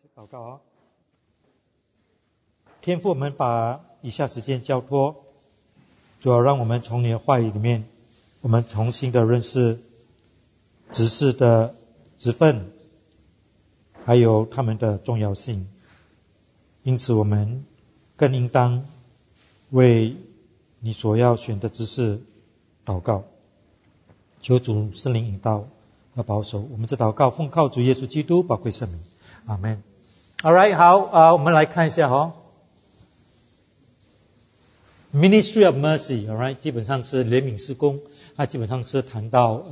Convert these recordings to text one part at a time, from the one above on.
起祷告啊！天父，我们把以下时间交托，主要让我们从你的话语里面，我们重新的认识执事的职分，还有他们的重要性。因此，我们更应当为你所要选的执事祷告，求主圣灵引导和保守。我们这祷告奉靠主耶稣基督宝贵圣名，阿们。Alright， 好我们来看一下Ministry of Mercy， alright， 基本上是怜悯事工，它基本上是谈到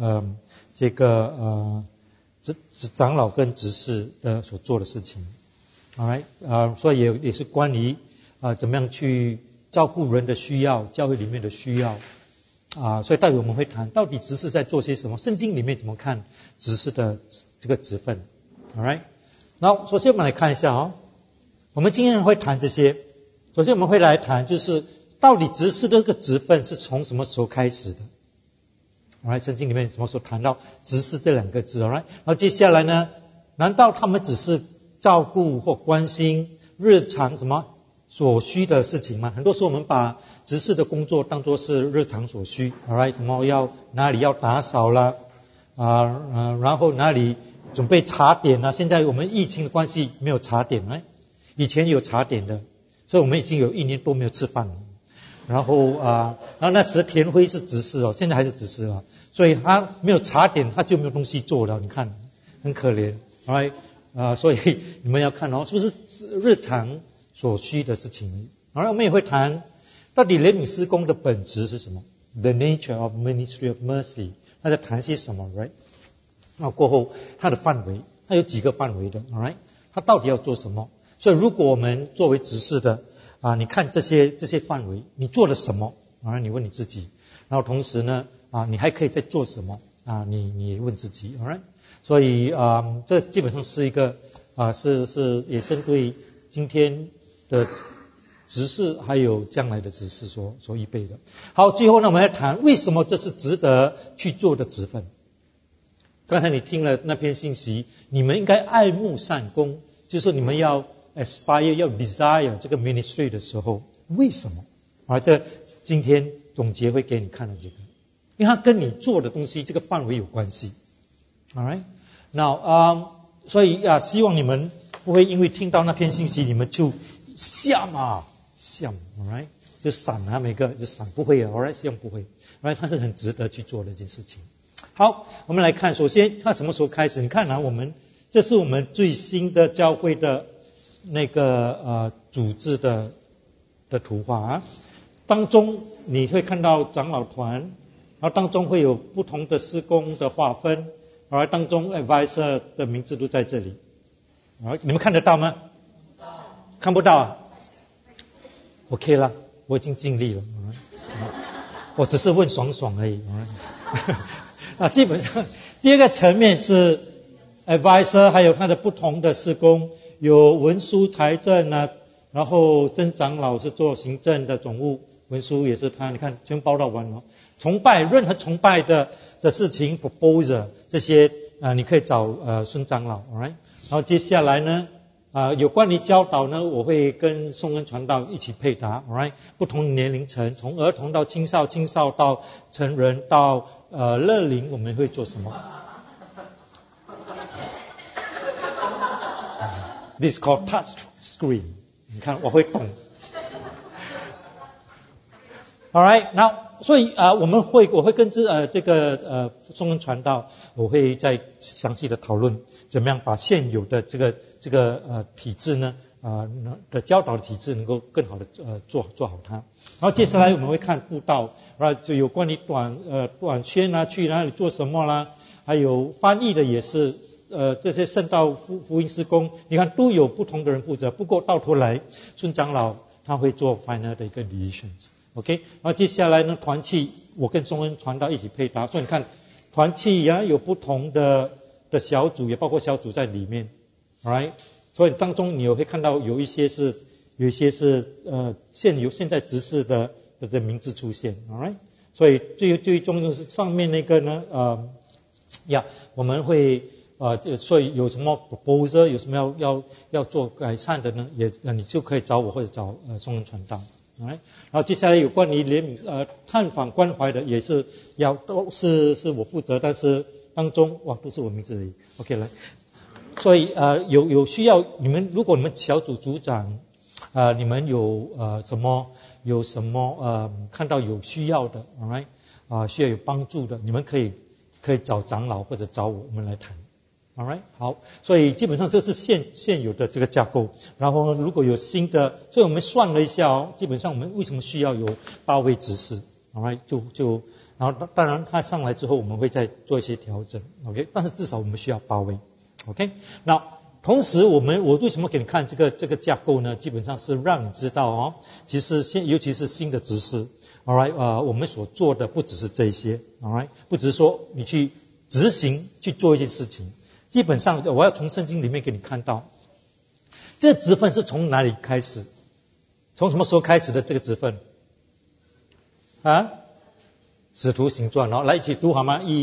长老跟执事的所做的事情 ，alright， 所以也是关于怎么样去照顾人的需要，教会里面的需要所以待会我们会谈到底执事在做些什么，圣经里面怎么看执事的这个职分 ，alright。那首先我们来看一下我们今天会谈这些。首先我们会来谈就是到底执事这个职分是从什么时候开始的 ，alright， 圣经里面什么时候谈到执事这两个字 ，alright， 然后接下来呢，难道他们只是照顾或关心日常什么所需的事情吗？很多时候我们把执事的工作当作是日常所需 ，alright， 什么哪里要打扫啦然后哪里准备茶点现在我们疫情的关系没有茶点以前有茶点的，所以我们已经有1年多没有吃饭了。然后那时田辉是执事现在还是执事所以他没有茶点，他就没有东西做了。你看，很可怜所以你们要看是不是日常所需的事情。然后我们也会谈到底怜悯事工的本质是什么 ，The nature of ministry of mercy， 他在谈些什么 ，right？那过后它的范围，它有几个范围的 ，alright？ 它到底要做什么？所以如果我们作为执事的你看这些范围，你做了什么你问你自己，然后同时呢你还可以再做什么你问自己 ，alright？ 所以这基本上是一个是也针对今天的执事还有将来的执事所预备的。好，最后呢我们来谈为什么这是值得去做的职分。刚才你听了那篇信息，你们应该爱慕善工，就是说你们要 aspire 要 desire 这个 ministry 的时候，为什么这今天总结会给你看到这个，因为它跟你做的东西这个范围有关系 alright。 Now 所以希望你们不会因为听到那篇信息你们就笑 alright， 就闪每个就闪，不会alright， 希望不会 alright， 它是很值得去做的一件事情。好，我们来看，首先它什么时候开始？你看这是我们最新的教会的那个组织的图画当中你会看到长老团，然后当中会有不同的事工的划分，然后当中 advisor 的名字都在这里你们看得到吗？看不到OK 了，我已经尽力了我只是问爽爽而已基本上第二个层面是 advisor 还有他的不同的事工，有文书财政然后曾长老是做行政的总务，文书也是他，你看全报道完了。崇拜，任何崇拜的事情 proposer 这些你可以找孙长老 alright。 然后接下来呢有关于教导呢，我会跟宋恩传道一起配搭 alright。 不同年龄层，从儿童到青少到成人到乐龄，我们会做什么？This is called touch screen。 你看我会动。Alright， now 所以我会跟这个宋恩传道，我会再详细的讨论怎么样把现有的这个体制呢的教导的体制能够更好的做好它。然后接下来我们会看布道，然后就有关于短宣去哪里做什么啦，还有翻译的也是这些圣道福音事工，你看都有不同的人负责。不过到头来孙长老他会做 final 的一个 decisions。OK， 然后接下来呢，团契我跟宋恩传道一起配搭，所以你看团契有不同的小组，也包括小组在里面 ，alright， 所以当中你会看到有一些是现在执事的名字出现 ，alright， 所以最终就是上面那个呢我们会所以有什么 proposal， 有什么要做改善的呢？你就可以找我或者找松仁传道。然后接下来有关于怜悯探访关怀的，也是都是我负责，但是当中都是我名字而已。OK 来，所以有需要如果你们小组组长你们有什么看到有需要的 ，alright 需要有帮助的，你们可以找长老或者找我们来谈。Alright， 好，所以基本上这是现有的这个架构。然后如果有新的，所以我们算了一下基本上我们为什么需要有8位执事 ，Alright， 然后当然他上来之后我们会再做一些调整 ，OK， 但是至少我们需要8位 ，OK。那同时我为什么给你看这个架构呢？基本上是让你知道其实尤其是新的执事 ，Alright， 我们所做的不只是这一些 ，Alright， 不只是说你去执行去做一件事情。基本上我要从圣经里面给你看到，这个职分是从哪里开始？从什么时候开始的这个职分？使徒行传，来一起读好吗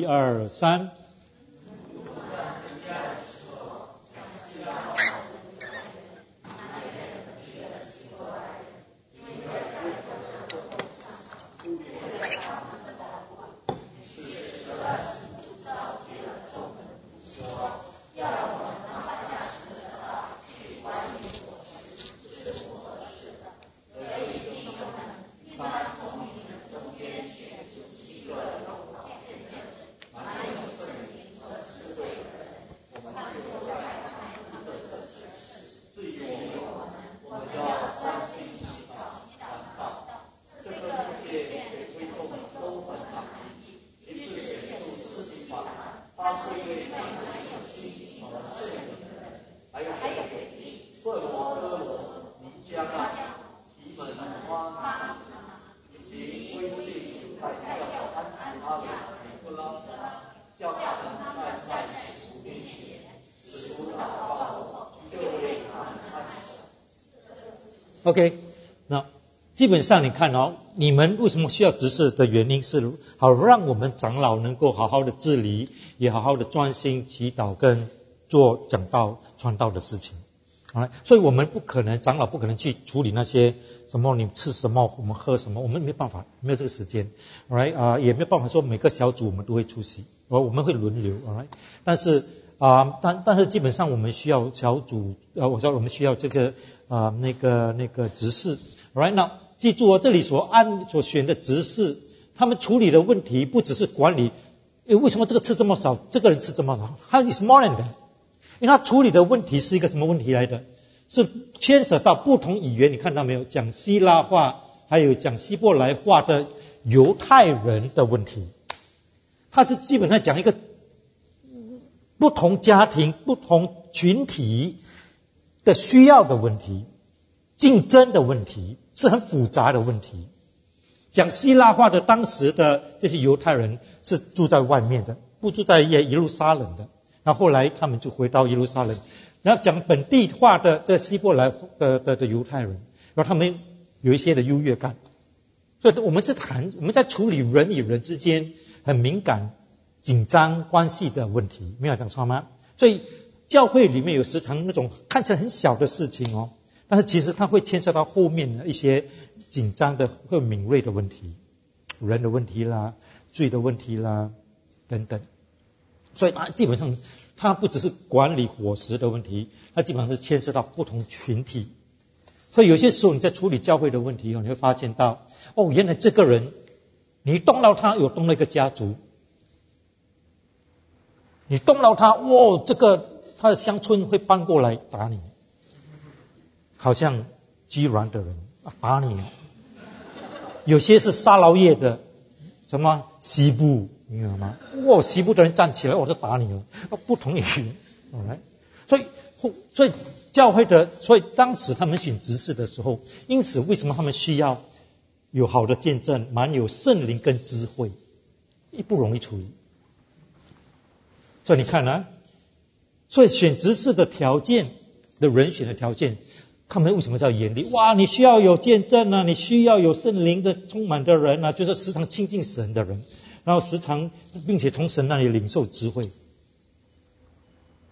？1、2、3。OK， 那基本上你看你们为什么需要执事的原因是好让我们长老能够好好的治理，也好好的专心祈祷跟做讲道传道的事情。所以我们长老不可能去处理那些什么你吃什么我们喝什么，我们没办法，没有这个时间，也没有办法说每个小组我们都会出席，我们会轮流，但是基本上我们需要小组，我说我们需要这个那个执事 ，right now 记住这里所选的执事，他们处理的问题不只是管理，为什么这个吃这么少，这个人吃这么少，他 is more than that， 因为他处理的问题是一个什么问题来的？是牵涉到不同语言，你看到没有？讲希腊话还有讲希伯来话的犹太人的问题，他是基本上讲一个不同家庭、不同群体的需要的问题，竞争的问题，是很复杂的问题。讲希腊话的当时的这些犹太人是住在外面的，不住在耶路撒冷的，然后后来他们就回到耶路撒冷，然后讲本地话的这希伯来的犹太人，然后他们有一些的优越感，所以我们在处理人与人之间很敏感紧张关系的问题，没有讲错吗？所以教会里面有时常那种看起来很小的事情但是其实它会牵涉到后面的一些紧张的会敏锐的问题，人的问题啦，罪的问题啦等等。所以基本上它不只是管理伙食的问题，它基本上是牵涉到不同群体。所以有些时候你在处理教会的问题你会发现到原来这个人你动到他有动到一个家族，你动到他这个他的乡村会搬过来打你，好像居然的人打你。有些是沙劳越的什么西部，你知道吗？西部的人站起来我就打你了，不同语言。所以教会所以当时他们选执事的时候，因此为什么他们需要有好的见证，蛮有圣灵跟智慧，不容易处理。所以你看所以选执事的条件的人选的条件，他们为什么叫严厉？你需要有见证你需要有圣灵的充满的人就是时常亲近神的人，然后时常并且从神那里领受智慧。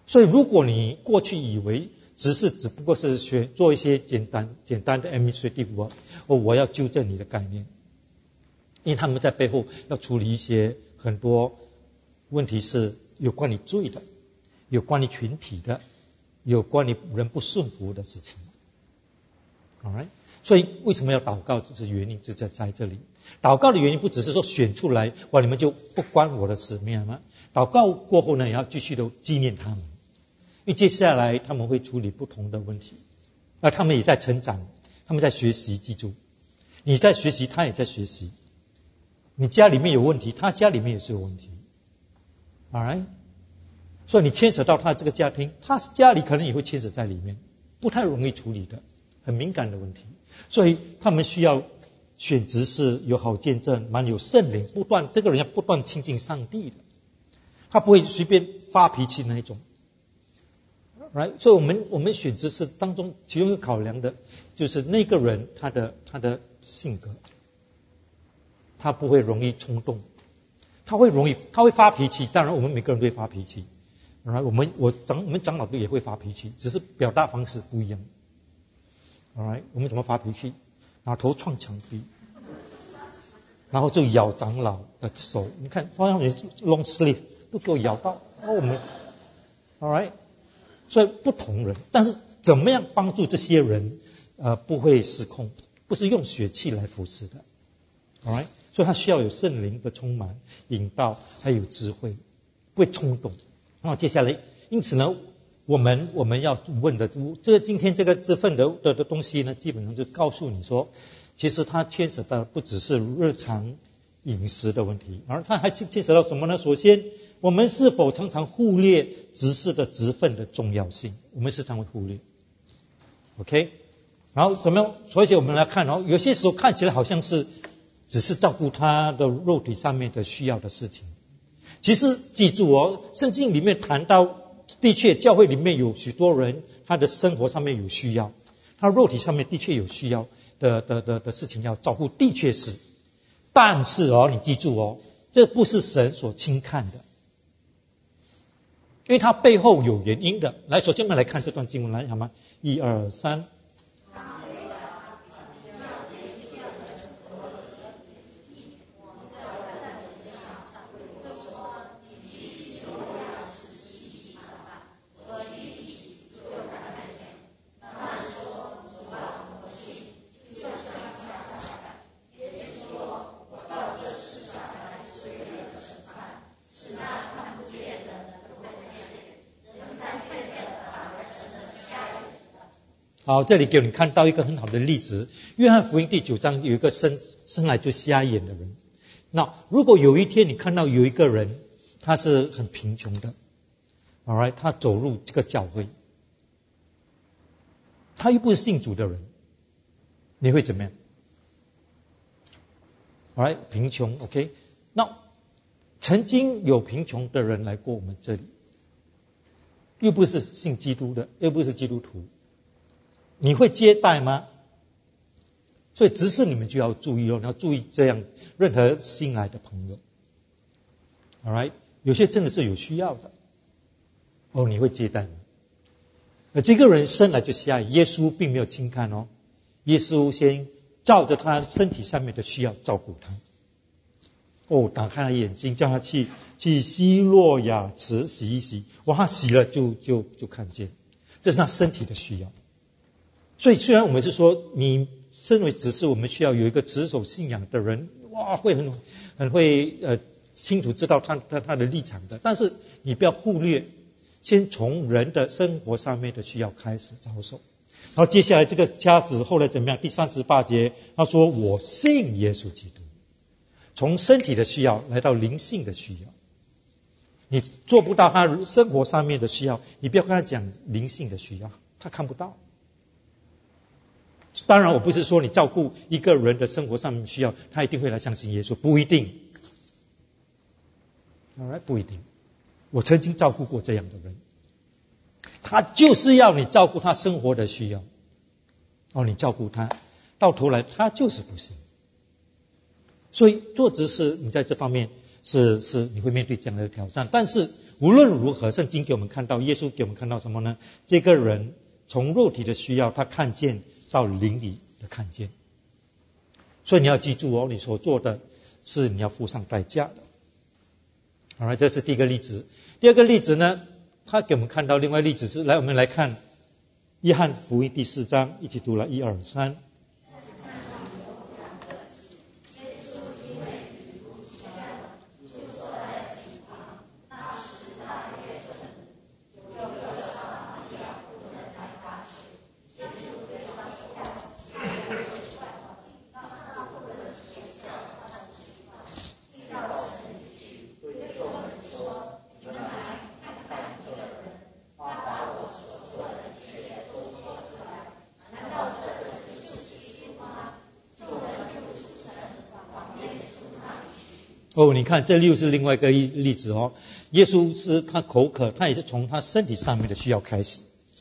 所以如果你过去以为执事只不过是做一些简单的 administrative work， 我要纠正你的概念，因为他们在背后要处理一些很多问题是有关于罪的，有关于群体的，有关于人不顺服的事情。Alright， 所以为什么要祷告？就是原因就在这里。祷告的原因不只是说选出来，哇，你们就不关我的事，明白吗？祷告过后呢，也要继续的纪念他们，因为接下来他们会处理不同的问题，而他们也在成长，他们在学习。记住，你在学习，他也在学习。你家里面有问题，他家里面也是有问题。Alright， 所以你牵扯到他这个家庭，他家里可能也会牵扯在里面，不太容易处理的，很敏感的问题。所以他们需要选执事，有好见证，蛮有圣灵，这个人要不断亲近上帝的，他不会随便发脾气那一种。Right？ 所以我们选执事当中，其中一个考量的就是那个人他的性格，他不会容易冲动，他会发脾气。当然，我们每个人都会发脾气。Right？ 我们长老队也会发脾气，只是表达方式不一样。Alright， 我们怎么发脾气？拿头撞墙壁，然后就咬长老的手。你看，好像你 long sleeve 都给我咬到。我们 ，Alright， 所以不同人，但是怎么样帮助这些人不会失控？不是用血气来服侍的。Alright， 所以他需要有圣灵的充满、引导，还有智慧，不会冲动。然后接下来，因此呢，我们要问的今天这个这份的东西呢，基本上就告诉你说，其实它牵扯到不只是日常饮食的问题，而它还牵扯到什么呢？首先，我们是否常常忽略执事的职分的重要性？我们时常会忽略。OK， 然后怎么样？所以我们来看有些时候看起来好像是只是照顾他的肉体上面的需要的事情，其实记住圣经里面谈到。的确，教会里面有许多人，他的生活上面有需要，他肉体上面的确有需要的事情要照顾，的确是。但是你记住这不是神所轻看的，因为它背后有原因的。来，首先我们来看这段经文，来好吗？1、2、3。好，这里给你看到一个很好的例子。约翰福音第9章有一个生来就瞎眼的人。那如果有一天你看到有一个人，他是很贫穷的 ，alright， 他走入这个教会，他又不是信主的人，你会怎么样 ？alright， 贫穷 ，OK。那曾经有贫穷的人来过我们这里，又不是信基督的，又不是基督徒。你会接待吗？所以执事你们就要注意你要注意这样任何新来的朋友 ，alright， 有些真的是有需要的，你会接待吗？这个人生来就瞎眼，耶稣并没有轻看耶稣先照着他身体上面的需要照顾他，打开他眼睛，叫他去希洛亚池洗一洗，他洗了就看见，这是他身体的需要。所以虽然我们是说你身为执事，我们需要有一个持守信仰的人，会很会清楚知道他的立场的，但是你不要忽略，先从人的生活上面的需要开始着手。然后接下来这个家子后来怎么样？第38节他说我信耶稣基督，从身体的需要来到灵性的需要。你做不到他生活上面的需要，你不要跟他讲灵性的需要，他看不到。当然我不是说你照顾一个人的生活上面需要，他一定会来相信耶稣，不一定。Alright， 不一定。我曾经照顾过这样的人，他就是要你照顾他生活的需要，你照顾他，到头来他就是不行。所以做执事，你在这方面是你会面对这样的挑战。但是无论如何，圣经给我们看到，耶稣给我们看到什么呢？这个人从肉体的需要，他看见到灵里的看见。所以你要记住哦，你所做的是你要付上代价的。好，这是第一个例子。第二个例子呢，他给我们看到另外例子是，我们来看约翰福音第4章，一起读了1、2、3。你看这又是另外一个例子哦。耶稣是他口渴，他也是从他身体上面的需要开始，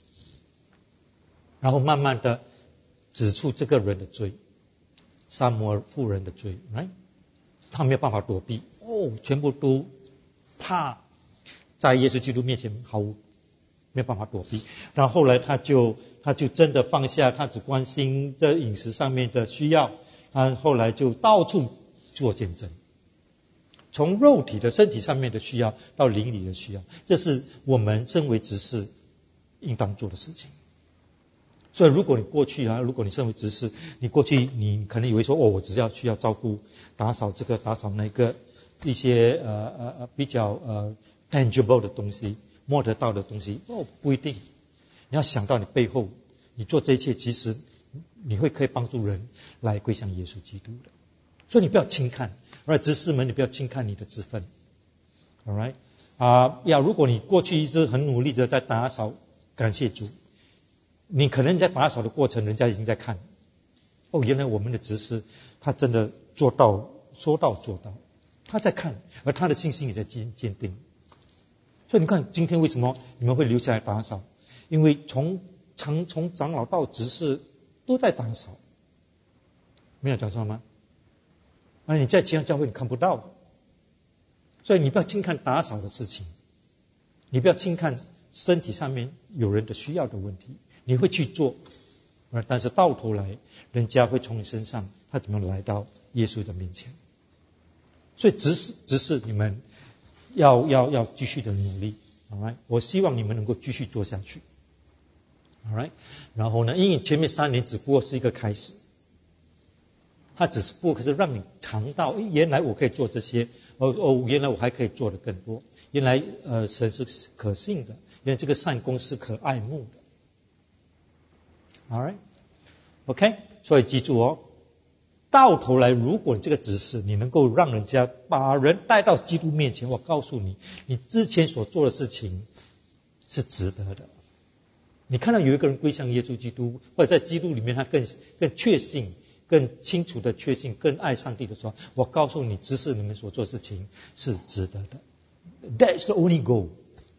然后慢慢的指出这个人的罪，撒母耳妇人的罪，他没有办法躲避，全部都怕在耶稣基督面前没有办法躲避。然后后来他就真的放下，他只关心这饮食上面的需要，他后来就到处做见证。从肉体的身体上面的需要到灵里的需要，这是我们身为执事应当做的事情。所以如果你过去如果你身为执事，你过去你可能以为说我只要需要照顾打扫这个打扫那个一些比较tangible 的东西，摸得到的东西，不一定。你要想到你背后你做这一切，其实你可以帮助人来归向耶稣基督的。所以你不要轻看，执事们，你不要轻看你的职分。Alright， 如果你过去一直很努力的在打扫，感谢主，你可能在打扫的过程，人家已经在看，原来我们的执事他真的说到做到，他在看，而他的信心也在坚定。所以你看，今天为什么你们会留下来打扫？因为从长老到执事都在打扫，没有讲错吗？你在其他教会你看不到的。所以你不要轻看打扫的事情，你不要轻看身体上面有人的需要的问题，你会去做，但是到头来人家会从你身上他怎么来到耶稣的面前。所以执事你们要继续的努力。Alright， 我希望你们能够继续做下去。Alright， 然后呢，因为前面3年只不过是一个开始，他只不过是让你尝到，原来我可以做这些，原来我还可以做得更多，原来神是可信的，原来这个善功是可爱慕的。Alright， OK， 所以记住哦，到头来如果你这个执事你能够让人家把人带到基督面前，我告诉你，你之前所做的事情是值得的。你看到有一个人归向耶稣基督，或者在基督里面他更确信，更清楚的确信，更爱上帝的时候，我告诉你，执事你们所做的事情是值得的。That's the only goal，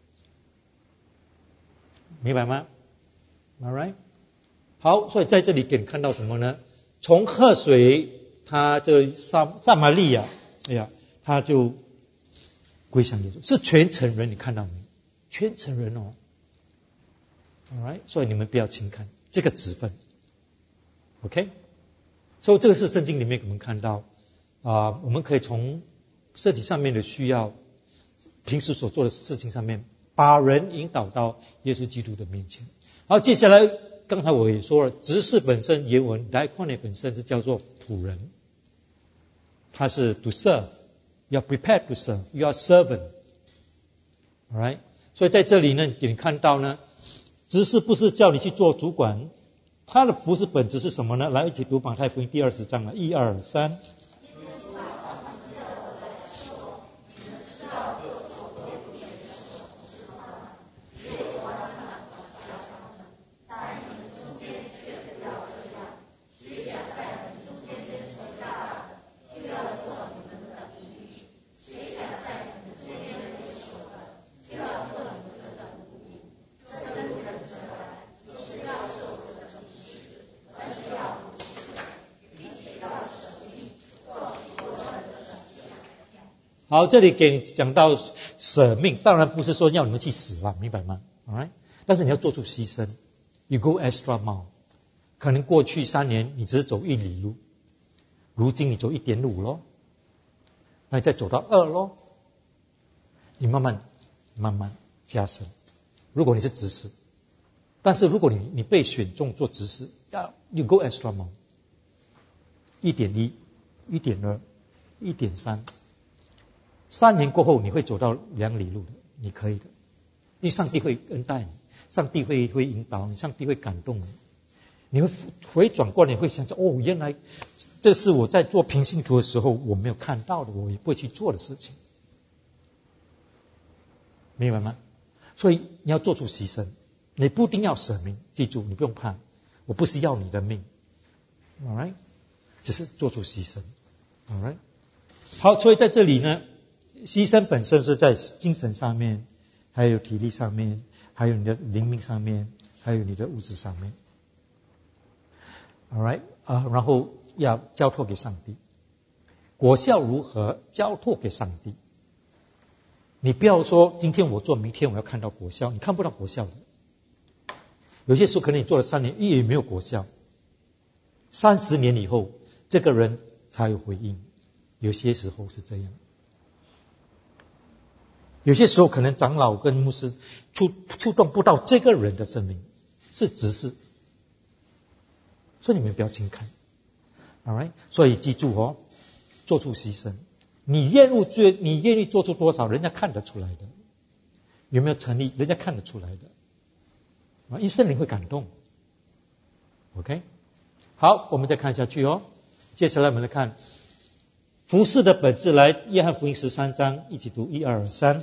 明白吗？ Alright， 好，所以在这里给你看到什么呢？从河水，他这撒玛利亚，他就归向耶稣，是全城人，你看到没？全城人哦。Alright， 所以你们不要轻看这个职分。OK， 所以这个是圣经里面我们看到我们可以从身体上面的需要，平时所做的事情上面，把人引导到耶稣基督的面前。好，接下来刚才我也说了，执事本身原文 diaconate 本身是叫做仆人，他是 to serve， you are prepared to serve， you are servant。 Alright， 所以在这里呢，你看到呢，执事不是叫你去做主管，他的服事本质是什么呢？来一起读马太福音第20章了，1、2、3。 好，这里给你讲到舍命，当然不是说要你们去死了，明白吗 ？Alright， 但是你要做出牺牲 ，you go extra mile。可能过去3年你只是走1里路，如今你走1.5咯，那你再走到2咯，你慢慢加深。如果你是执事，但是如果你被选中做执事，要 you go extra mile， 1.1、1.2、1.3。3年过后你会走到2里路的，你可以的，因为上帝会恩待你，上帝会引导你，上帝会感动你，你会回转过来，你会想着哦，原来这是我在做平信徒的时候我没有看到的，我也不会去做的事情，明白吗？所以你要做出牺牲，你不一定要舍命，记住你不用怕，我不是要你的命 ，alright， 只是做出牺牲 ，alright。好，所以在这里呢，牺牲本身是在精神上面，还有体力上面，还有你的灵命上面，还有你的物质上面 ，alright， 然后要交托给上帝，果效如何交托给上帝。你不要说今天我做，明天我要看到果效，你看不到果效的。有些时候可能你做了3年也没有果效，30年以后这个人才有回应，有些时候是这样。有些时候可能长老跟牧师触动不到这个人的生命，是执事，所以你们不要轻看 ，alright。所以记住哦，做出牺牲，你愿意做出多少，人家看得出来的，有没有诚意，人家看得出来的，因为圣灵会感动 ，OK。好，我们再看下去哦，接下来我们来看服事的本质，来约翰福音13章，一起读1、2、3。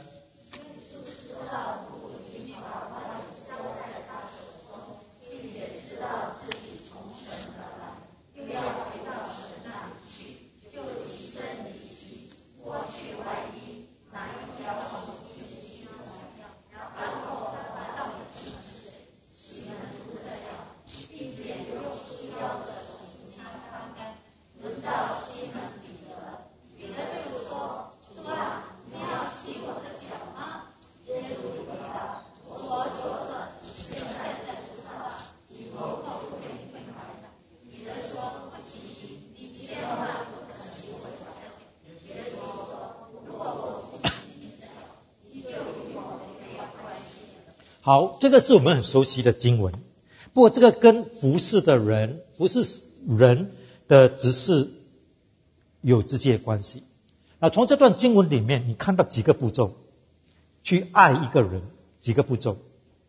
好，这个是我们很熟悉的经文，不过这个跟服侍人的执事有直接关系。那从这段经文里面，你看到几个步骤去爱一个人，几个步骤。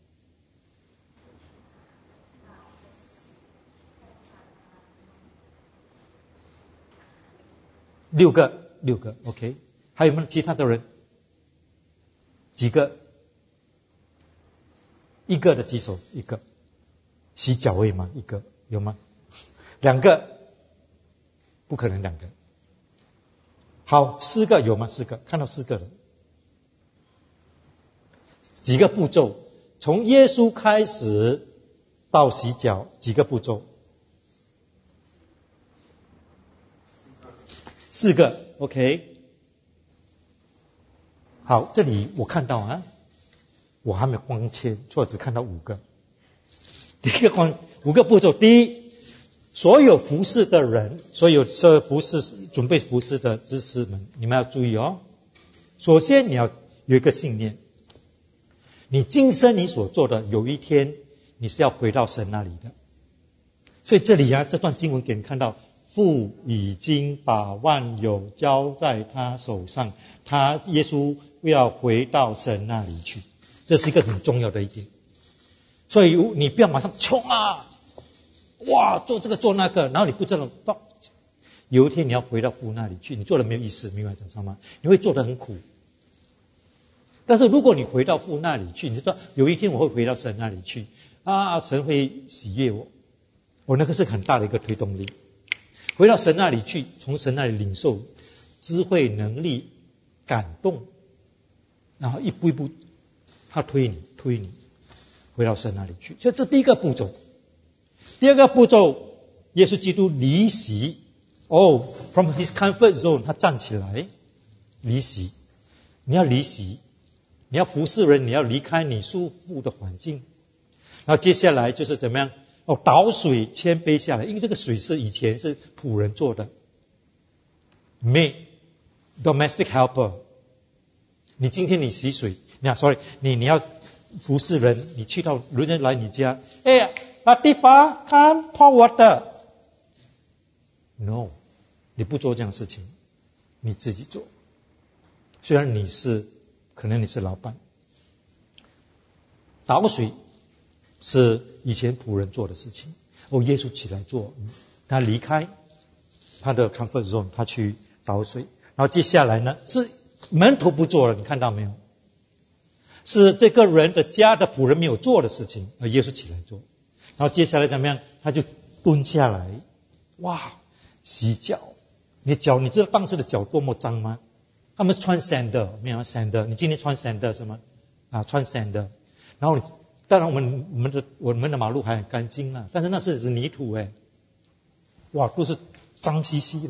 六个 ，OK。还有没有其他的人？几个？一个的举手，一个。洗脚而已吗？一个有吗？2个？不可能2个。好，4个有吗？4个，看到4个了。几个步骤？从耶稣开始到洗脚，几个步骤？4个 ，OK。好，这里我看到啊。我还没有光切，所以只看到5个。第一个5个步骤，第一，所有服侍的人，所有准备服侍的知识们，你们要注意哦。首先你要有一个信念，你今生你所做的，有一天你是要回到神那里的。所以这里这段经文给你看到，父已经把万有交在他手上，耶稣要回到神那里去。这是一个很重要的一点，所以你不要马上冲啊，哇，做这个做那个，然后你不知道，有一天你要回到父那里去，你做了没有意思，明白讲什么？你会做得很苦。但是如果你回到父那里去，你知道有一天我会回到神那里去啊，神会喜悦我那个是很大的一个推动力。回到神那里去，从神那里领受智慧、能力、感动，然后一步一步。他推你回到神那里去，所以这第一个步骤。第二个步骤，耶稣基督离席from his comfort zone， 他站起来， 离席，你要离席，你要服侍人，你要离开你舒服的环境。然后接下来就是怎么样？倒水谦卑下来，因为这个水是以前是仆人做的。maid domestic helper， 你今天你洗水，你要服侍人，你去到人家来你家，Latifah come pour water。No， 你不做这样的事情，你自己做。虽然可能你是老板，倒水是以前仆人做的事情。耶稣起来做，他离开他的 comfort zone， 他去倒水。然后接下来呢，是门徒不做了，你看到没有？是这个人的家的仆人没有做的事情，而耶稣起来做。然后接下来怎么样？他就蹲下来，洗脚。你知道当时的脚多么脏吗？他们穿 sandal， 没有 sandal， 你今天穿 sandal 是吗？穿 sandal。然后当然我们的马路还很干净啊，但是那是泥土都是脏兮兮的。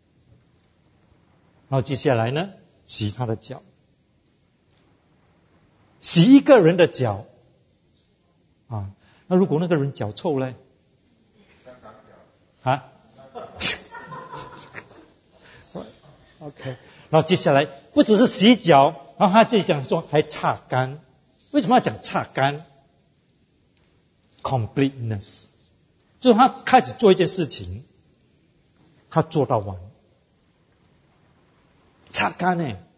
然后接下来呢，洗他的脚。洗一个人的脚那如果那个人脚臭呢？OK， 然后接下来不只是洗脚，然后他这里讲说还擦干。为什么要讲擦干 ？Completeness， 就是他开始做一件事情，他做到完，擦干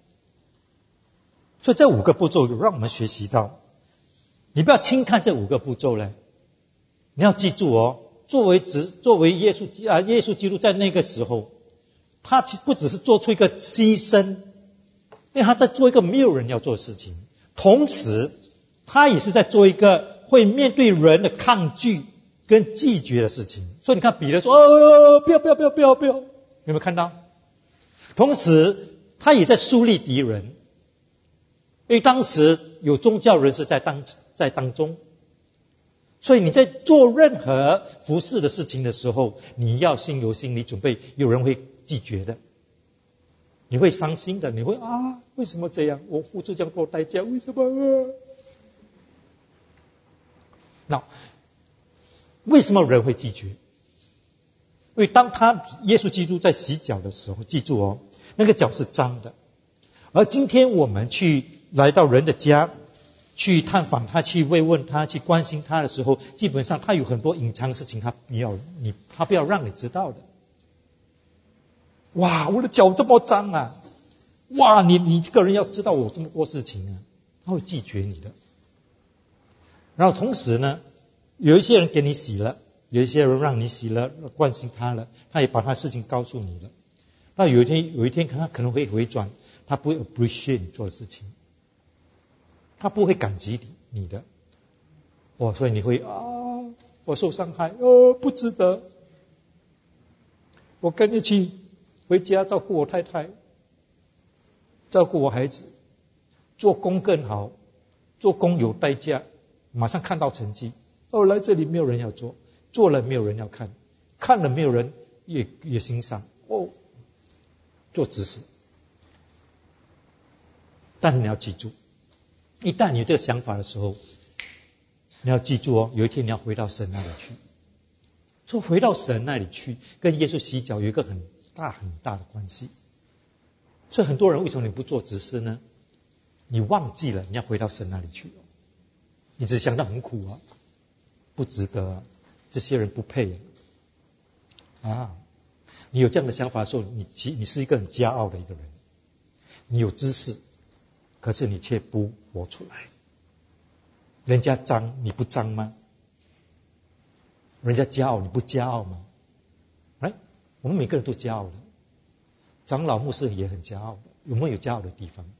所以这5个步骤让我们学习到，你不要轻看这5个步骤呢，你要记住作为耶稣基督在那个时候，他不只是做出一个牺牲，因为他在做一个没有人要做的事情，同时他也是在做一个会面对人的抗拒跟拒绝的事情。所以你看彼得说不要，有没有看到？同时他也在树立敌人，因为当时有宗教人士在当中，所以你在做任何服侍的事情的时候，你要心有心理准备，有人会拒绝的，你会伤心的，你会为什么这样？我付出这样多代价，为什么那为什么人会拒绝？因为当耶稣基督在洗脚的时候，记住那个脚是脏的。而今天我们来到人的家，去探访他，去慰问他，去关心他的时候，基本上他有很多隐藏的事情，他不要让你知道的。我的脚这么脏你这个人要知道我这么多事情他会拒绝你的。然后同时呢，有一些人给你洗了，有一些人让你洗了，关心他了，他也把他的事情告诉你了。那有一天他可能会回转，他不会 appreciate 你做的事情，他不会感激你的。所以你会我受伤害，不值得。我跟你去回家照顾我太太，照顾我孩子，做工更好，做工有代价，马上看到成绩。来这里没有人要做，做了没有人要看，看了没有人也欣赏。做执事。但是你要记住，一旦你有这个想法的时候，你要记住有一天你要回到神那里去。说回到神那里去，跟耶稣洗脚有一个很大的关系。所以很多人为什么你不做执事呢？你忘记了你要回到神那里去你只想到很苦不值得这些人不配你有这样的想法的时候，你是一个很骄傲的一个人。你有知识，可是你却不活出来。人家脏你不脏吗？人家骄傲你不骄傲吗？我们每个人都骄傲的，长老牧师也很骄傲的，有没有骄傲的地方？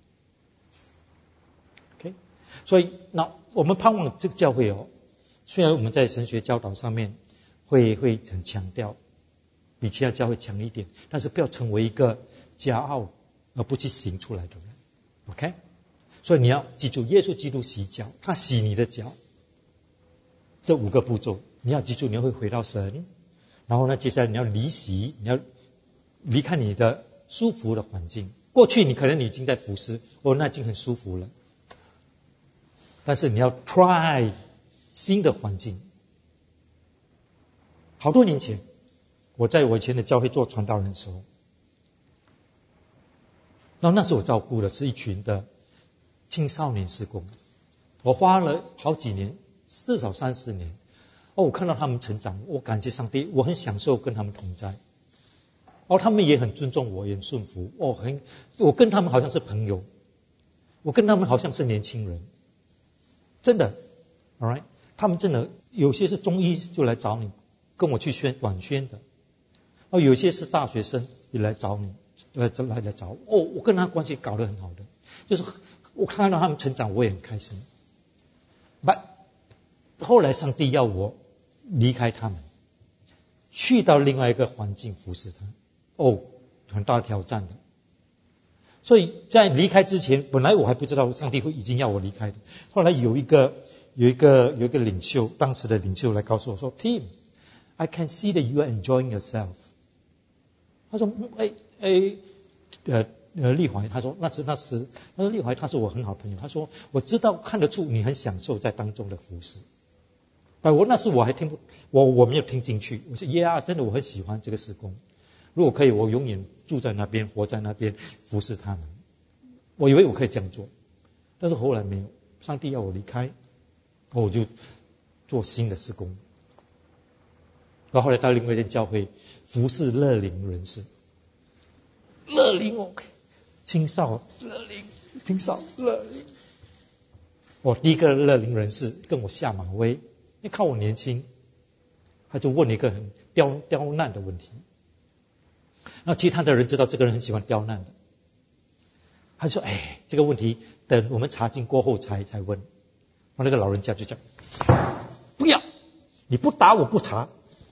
OK， 所以那我们盼望这个教会虽然我们在神学教导上面会很强调，比其他教会强一点，但是不要成为一个骄傲而不去行出来的人。 OK， 所以你要记住，耶稣基督洗脚，他洗你的脚，这5个步骤你要记住，你会回到神。然后呢，接下来你要离席，你要离开你的舒服的环境， 过去你可能已经在服侍，那已经很舒服了。但是你要 try 新的环境。好多年前，我在我以前的教会做传道人的时候，然后那时候我照顾的是一群的青少年事工，我花了好几年，至少3-4年。我看到他们成长，我感谢上帝，我很享受跟他们同在。他们也很尊重我，也很顺服。我跟他们好像是朋友，我跟他们好像是年轻人，真的 ，all right， 他们真的有些是中医就来找你，跟我去管宣的，有些是大学生也来找你，来找我。我跟他关系搞得很好的，就是我看到他们成长，我也很开心。But 后来上帝要我离开他们，去到另外一个环境服侍他，很大的挑战的。所以在离开之前，本来我还不知道上帝已经要我离开的。后来有一个领袖，当时的领袖来告诉我说 ，Tim, I can see that you are enjoying yourself。他说，立怀，他说那时，他说立怀他是我很好的朋友，他说我知道看得出你很享受在当中的服侍。那时我还我没有听进去，我说 yeah， 真的我很喜欢这个事工。如果可以，我永远住在那边，活在那边，服侍他们。我以为我可以这样做，但是后来没有。上帝要我离开，我就做新的事工。然后后来到另外一间教会服侍乐龄人士。乐龄青少乐龄。我第一个乐龄人士跟我下马威，因为看我年轻，他就问一个很刁难的问题。然后其他的人知道这个人很喜欢刁难的，他就说：“这个问题等我们查经过后才问。”然后那个老人家就讲：“不要，你不答我不查。”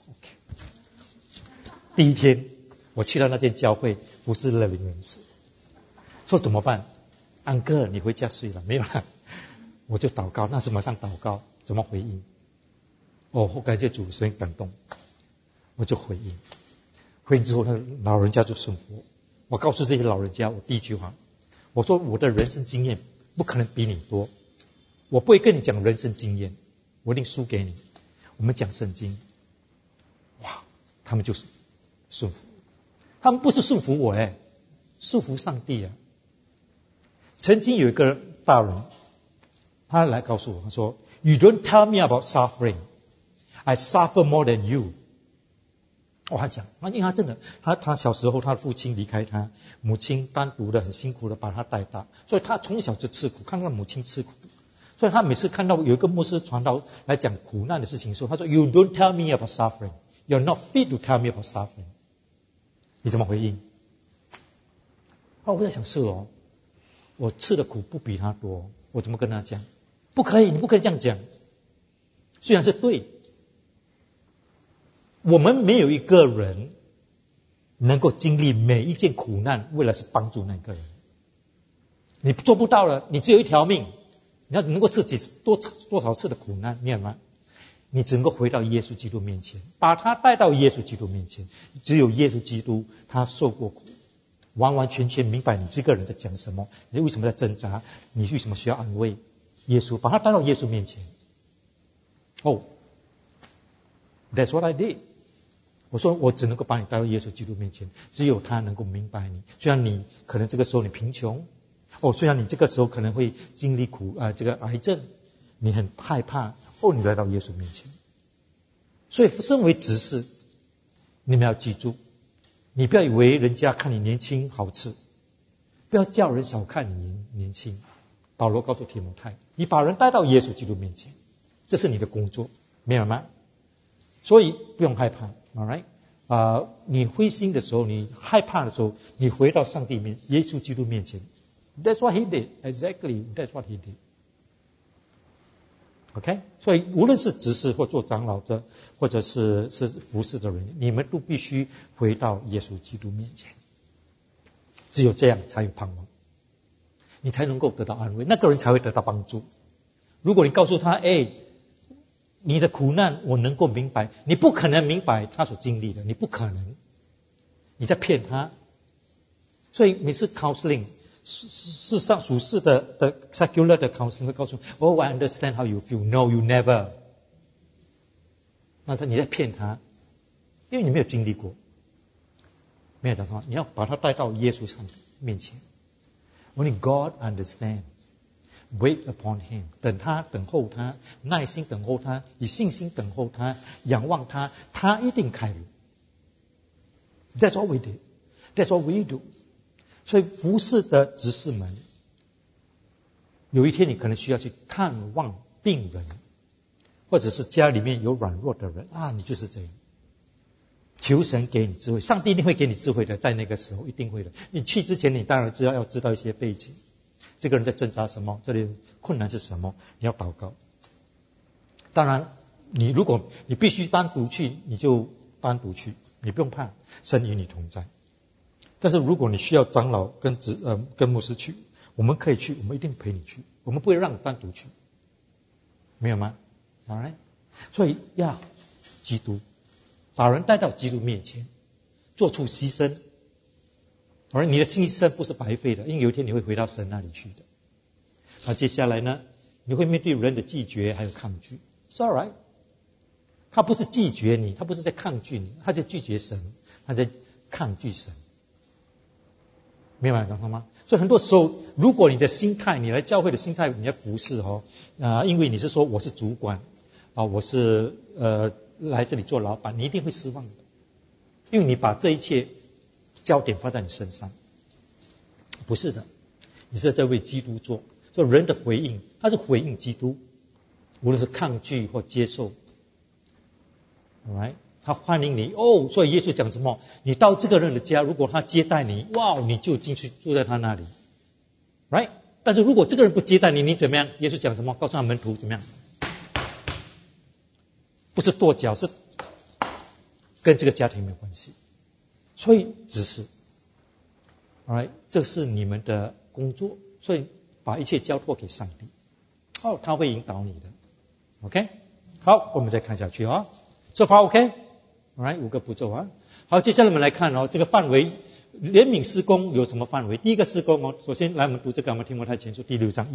Okay。第一天我去到那间教会服侍乐龄人士，说怎么办？安哥，你回家睡了没有啦？我就祷告，那是马上祷告，怎么回应？我感谢主，神感动，我就回应。回应之后，那老人家就顺服我。告诉这些老人家，我第一句话，我说我的人生经验不可能比你多，我不会跟你讲人生经验，我一定输给你。我们讲圣经，哇，他们就是顺服。他们不是顺服我，顺服上帝啊。曾经有一个大人，他来告诉我，他说 ：“You don't tell me about suffering, I suffer more than you。”他讲，因为他真的，他小时候他的父亲离开他，母亲单独的很辛苦的把他带大，所以他从小就吃苦，看到母亲吃苦，所以他每次看到有一个牧师传道来讲苦难的事情的时候，他说 You don't tell me about suffering, you're not fit to tell me about suffering。 你怎么回应？我在想是我吃的苦不比他多，我怎么跟他讲？不可以，你不可以这样讲。虽然是对，我们没有一个人能够经历每一件苦难，为了是帮助那个人。你做不到了，你只有一条命，你要能够自己多少次的苦难，明白吗？你只能够回到耶稣基督面前，把他带到耶稣基督面前。只有耶稣基督他受过苦，完完全全明白你这个人在讲什么，你为什么在挣扎，你为什么需要安慰。耶稣把他带到耶稣面前。That's what I did。我说我只能够把你带到耶稣基督面前，只有他能够明白你。虽然你可能这个时候你贫穷，虽然你这个时候可能会经历这个癌症，你很害怕，你来到耶稣面前。所以身为执事，你们要记住，你不要以为人家看你年轻好吃，不要叫人小看你年轻。保罗告诉提摩太，你把人带到耶稣基督面前，这是你的工作，明白吗？所以不用害怕。All right， 你灰心的时候，你害怕的时候，你回到上帝耶稣基督面前。That's what he did. Exactly, that's what he did. OK， 所以无论是执事或做长老的，或者是服侍的人，你们都必须回到耶稣基督面前。只有这样才有盼望，你才能够得到安慰，那个人才会得到帮助。如果你告诉他，你的苦难我能够明白，你不可能明白他所经历的，你不可能，你在骗他。 所以每次 counseling 事实上属世的 secular 的 counseling 会告诉Oh, I understand how you feel. No, you never. 那你在骗他，因为你没有经历过。没有讲错，你要把他带到耶稣上面前。Only God understands. Wait upon him. 等候他，耐心等候他，以信心等候他，仰望他，他一定开路。That's what we did. That's what we do. 所以服侍的执事们，有一天你可能需要去探望病人，或者是家里面有软弱的人啊，你就是这样。求神给你智慧，上帝一定会给你智慧的，在那个时候一定会的。你去之前，你当然要知道一些背景，这个人在挣扎什么，这里困难是什么，你要祷告。当然，如果你必须单独去，你就单独去，你不用怕，神与你同在。但是如果你需要长老跟牧师去，我们可以去，我们一定陪你去，我们不会让你单独去，没有吗？ Alright， 所以要基督。把人带到基督面前，做出牺牲，而你的牺牲不是白费的，因为有一天你会回到神那里去的。那接下来呢，你会面对人的拒绝还有抗拒。It's all right， 他不是拒绝你，他不是在抗拒你，他在拒绝神，他在抗拒神。明白吗？所以很多时候，如果你的心态，你来教会的心态，你要服侍因为你是说我是主管我是来这里做老板，你一定会失望的，因为你把这一切焦点放在你身上。不是的，你是在为基督做。所以人的回应，他是回应基督，无论是抗拒或接受。Alright， 他欢迎你所以耶稣讲什么？你到这个人的家，如果他接待你，你就进去住在他那里。Right？ 但是如果这个人不接待你，你怎么样？耶稣讲什么？告诉他门徒怎么样？不是跺脚，是跟这个家庭没有关系。所以只是 Alright， 这是你们的工作，所以把一切交托给上帝。他会引导你的。OK， 好，我们再看下去So far OK， Alright， 5个步骤好，接下来我们来看这个范围，怜悯事工有什么范围？第一个事工首先来我们读这个，我们提摩太前书第6章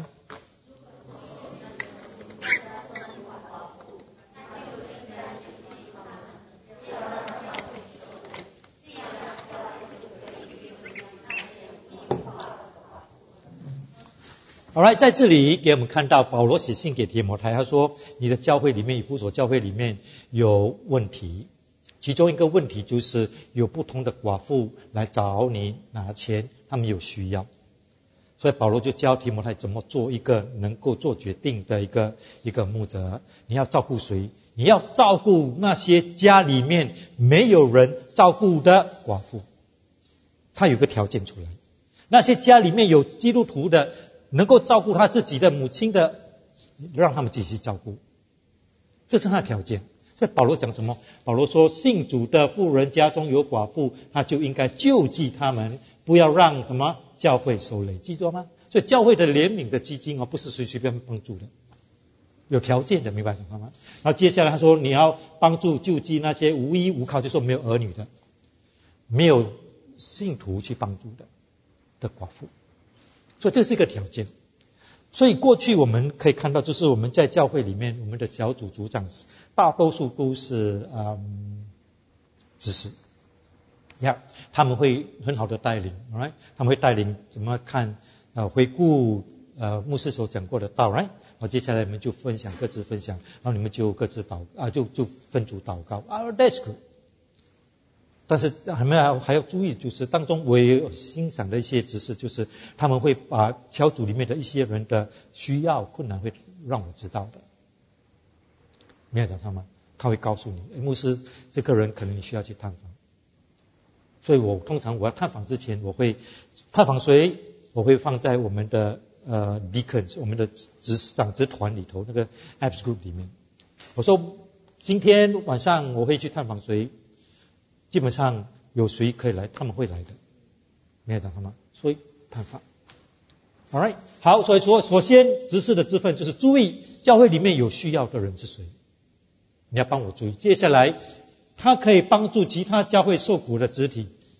1、2、3。Alright， 在这里给我们看到保罗写信给提摩太，他说你的教会里面，以弗所教会里面有问题，其中一个问题就是有不同的寡妇来找你拿钱，他们有需要，所以保罗就教提摩太怎么做一个能够做决定的一个牧者。你要照顾谁？你要照顾那些家里面没有人照顾的寡妇。他有个条件出来，那些家里面有基督徒的，能够照顾他自己的母亲的，让他们继续照顾，这是他的条件。所以保罗讲什么？保罗说信主的妇人家中有寡妇，他就应该救济他们，不要让什么教会受累，记住吗？所以教会的怜悯的基金不是随随便帮助的，有条件的，明白吗？然后接下来他说你要帮助救济那些无依无靠，就是说没有儿女的，没有信徒去帮助的寡妇。所以这是一个条件。所以过去我们可以看到，就是我们在教会里面，我们的小组组长大多数都是执事他们会很好的带领 right？ 他们会带领怎么看回顾牧师所讲过的道 right？ 好，接下来我们就各自分享，然后你们就各自就分组祷告that's good。但是还要注意，就是当中我也有欣赏的一些知识，就是他们会把小组里面的一些人的需要困难会让我知道的。没有讲他吗？他会告诉你，牧师这个人可能你需要去探访。所以我通常要探访之前，我会探访谁？我会放在我们的deacons 我们的长职团里头那个 apps group 里面。我说今天晚上我会去探访谁？基本上有谁可以来，他们会来的，没有讲他们，所以探访。Alright， 好，所以说首先执事的职分就是注意教会里面有需要的人是谁，你要帮我注意。接下来他可以帮助其他教会受苦的肢体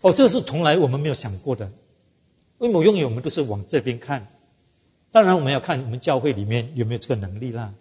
这个是从来我们没有想过的，因为永远我们都是往这边看。当然我们要看我们教会里面有没有这个能力啦。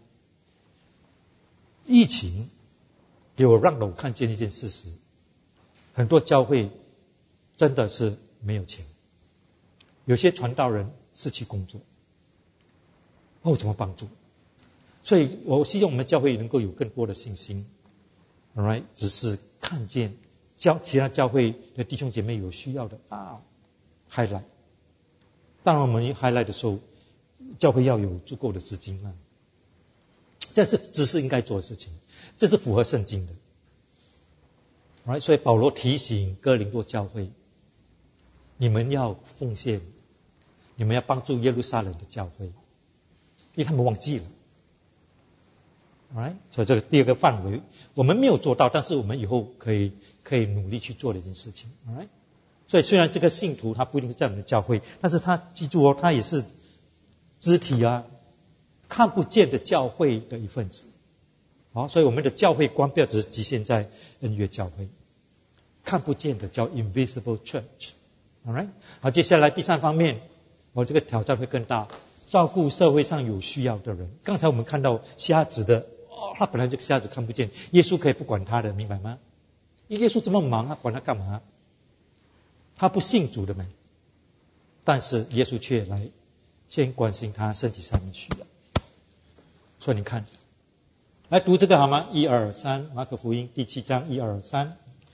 疫情让我看见一件事实，很多教会真的是没有钱，有些传道人失去工作，怎么帮助？所以我希望我们教会能够有更多的信心 ，alright， 只是看见其他教会的弟兄姐妹有需要的highlight。当然我们 highlight 的时候，教会要有足够的资金啊，这是只是应该做的事情，这是符合圣经的。alright， 所以保罗提醒哥林多教会，你们要奉献，你们要帮助耶路撒冷的教会，因为他们忘记了。alright， 所以这个第二个范围我们没有做到，但是我们以后可以努力去做的一件事情。alright， 所以虽然这个信徒他不一定是在我们的教会，但是他记住他也是肢体看不见的教会的一份子。所以我们的教会观不要只是局限在恩约教会，看不见的叫 invisible church。alright， 好，接下来第三方面，这个挑战会更大，照顾社会上有需要的人。刚才我们看到瞎子的，他本来这个瞎子看不见，耶稣可以不管他的，明白吗？因为耶稣这么忙，他管他干嘛？他不信主的没，但是耶稣却来先关心他身体上面需要。所以你看，来读这个好吗？1、2、3，马可福音第7章1、2、3。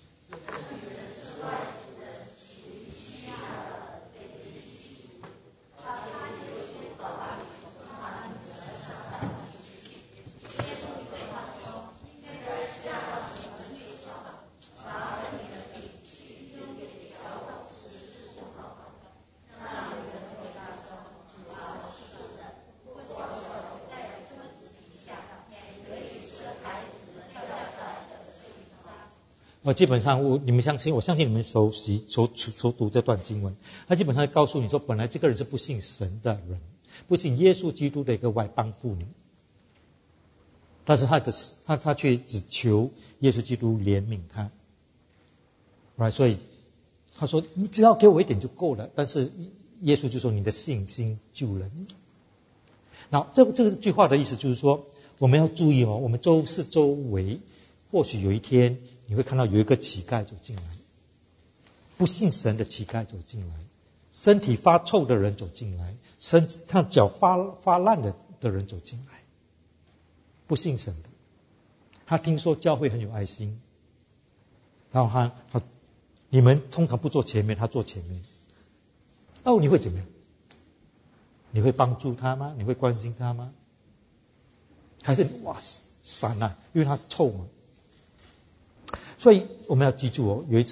基本上你们相信，我相信你们熟悉熟读这段经文。他基本上告诉你说，本来这个人是不信神的人，不信耶稣基督的一个外邦妇女，但是他却只求耶稣基督怜悯他。所以他说你只要给我一点就够了，但是耶稣就说你的信心救了你。那这句话的意思就是说，我们要注意我们周围或许有一天你会看到有一个乞丐走进来，不信神的乞丐走进来，身体发臭的人走进来，他脚发烂的人走进来，不信神的。他听说教会很有爱心，然后你们通常不坐前面，他坐前面。你会怎么样？你会帮助他吗？你会关心他吗？还是闪因为他是臭嘛。所以我们要记住有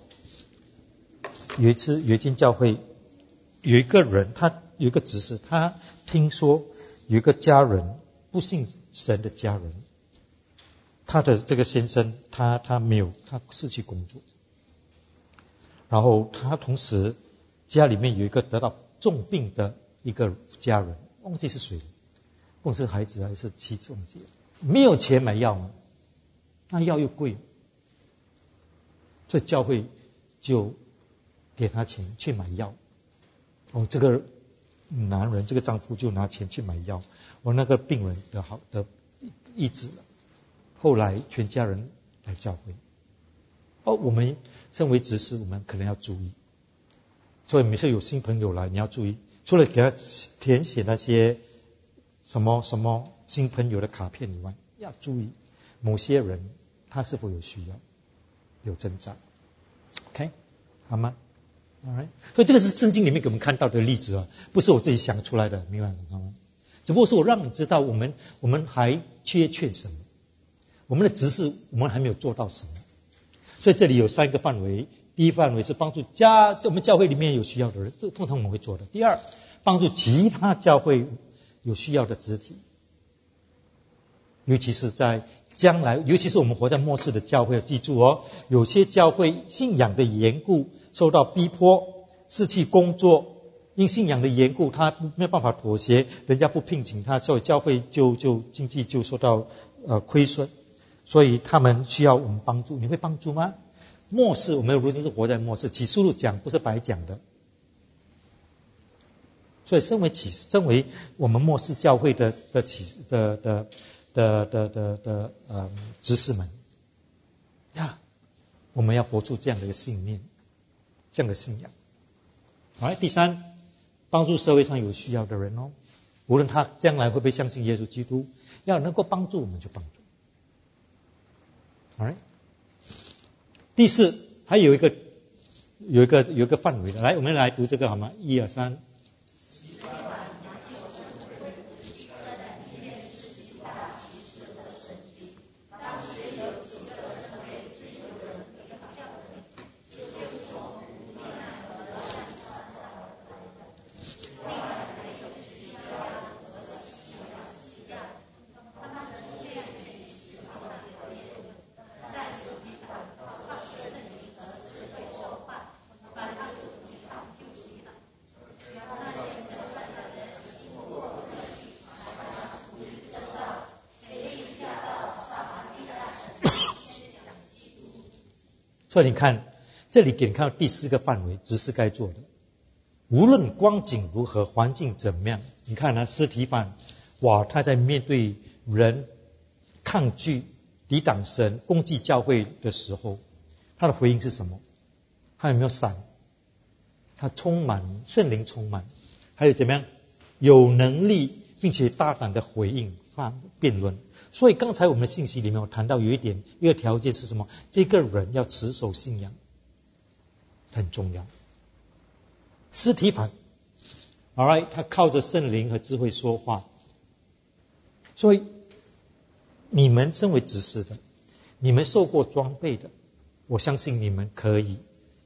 一间教会有一个人，他有一个执事，他听说有一个家人不信神的家人，他的这个先生他失去工作，然后他同时家里面有一个得到重病的一个家人，忘记是谁了，不管是孩子还是妻子忘记了，没有钱买药嘛，那药又贵，所以教会就给他钱去买药。这个男人，这个丈夫就拿钱去买药，那个病人得医治了。后来全家人来教会。我们身为执事，我们可能要注意。所以每次有新朋友来，你要注意，除了给他填写那些什么新朋友的卡片以外，要注意某些人他是否有需要，有挣扎。OK， 好吗？ Alright， 所以这个是圣经里面给我们看到的例子不是我自己想出来的，明白吗？只不过是我让你知道我们还缺什么，我们的执事我们还没有做到什么。所以这里有3个范围，第一范围是帮助我们教会里面有需要的人，这通常我们会做的。第二，帮助其他教会有需要的肢体，尤其是在将来，尤其是我们活在末世的教会，记住有些教会信仰的缘故受到逼迫，失去工作，因信仰的缘故他没有办法妥协，人家不聘请他，所以教会就经济就受到亏损，所以他们需要我们帮助。你会帮助吗？ 末世，我们如今是活在末世，启示录讲不是白讲的。所以身为我们末世教会的执事们呀，我们要活出这样的一个信念，这样的信仰。好，第三，帮助社会上有需要的人哦，无论他将来会不会相信耶稣基督，要能够帮助我们就帮助。好，第四，还有一个范围的，来，我们来读这个好吗？1、2、3。所以你看，这里给你看到第4个范围，执事该做的。无论光景如何，环境怎么样，你看呢，司提反，哇，他在面对人抗拒、抵挡神、攻击教会的时候，他的回应是什么？他有没有闪？他圣灵充满，还有怎么样？有能力并且大胆的回应、辩论。所以刚才我们的信息里面有谈到有一个条件是什么？这个人要持守信仰，很重要。司提反 ，alright， 他靠着圣灵和智慧说话。所以你们身为执事的，你们受过装备的，我相信你们可以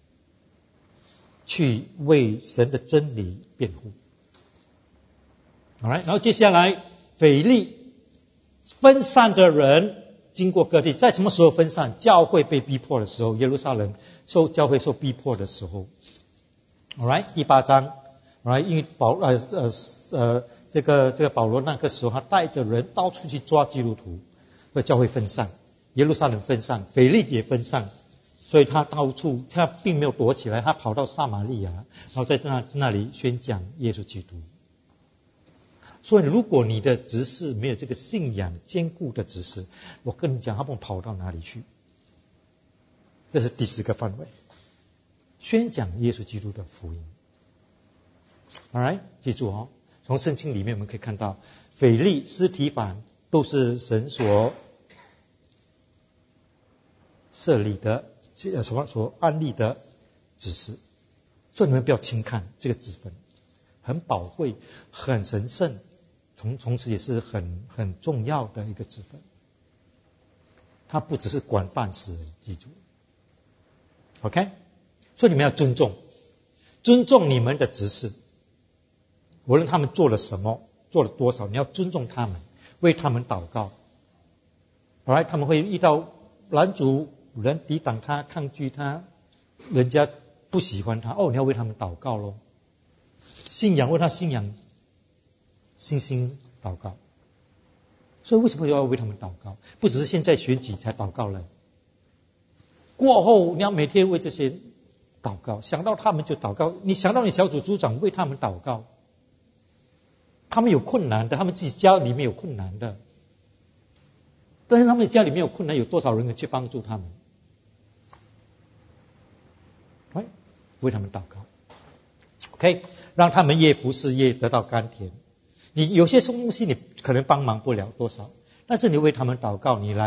去为神的真理辩护。alright， 然后接下来腓利。分散的人经过各地，在什么时候分散？教会被逼迫的时候，耶路撒冷教会受逼迫的时候。Alright， 第8章 ，Alright， 因为这个保罗那个时候他带着人到处去抓基督徒，所以教会分散，耶路撒冷分散，腓利也分散，所以他到处他并没有躲起来，他跑到撒玛利亚，然后在那里宣讲耶稣基督。所以如果你的执事没有这个信仰坚固的执事，我跟你讲他们跑到哪里去。这是第4个范围，宣讲耶稣基督的福音。 Alright， 记住哦，从圣经里面我们可以看到腓利、司提反都是神所设立的所安立的执事，所以你们不要轻看这个职分，很宝贵，很神圣，同时也是很重要的一个职分。它不只是管饭食，记住 OK， 所以你们要尊重你们的执事，无论他们做了什么，做了多少，你要尊重他们，为他们祷告。Alright， 他们会遇到拦阻，人抵挡他，抗拒他，人家不喜欢他，你要为他们祷告咯。信仰，为他信仰信心祷告。所以为什么要为他们祷告？不只是现在选举才祷告了，过后你要每天为这些祷告，想到他们就祷告，你想到你小组组长为他们祷告，他们有困难的，他们自己家里面有困难的，但是他们家里面有困难，有多少人能去帮助他们？为他们祷告 OK， 让他们业服事业得到甘甜。你有些东西你可能帮忙不了多少，但是你为他们祷告，你